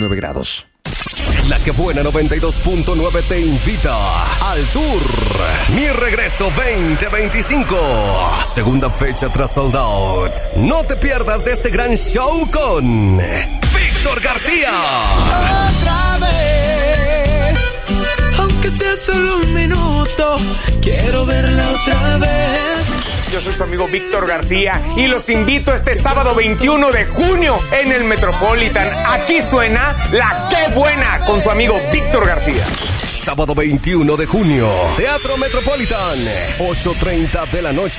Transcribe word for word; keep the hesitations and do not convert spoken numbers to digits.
nueve grados. La que buena noventa y dos punto nueve te invita al Tour Mi Regreso veinte veinticinco. Segunda fecha tras Sold Out. No te pierdas de este gran show con Víctor García. Otra vez, aunque sea solo un minuto, quiero verla otra vez. Yo soy su amigo Víctor García y los invito este sábado veintiuno de junio en el Metropolitan. Aquí suena La Qué Buena con su amigo Víctor García. Sábado veintiuno de junio, Teatro Metropolitan, ocho treinta de la noche.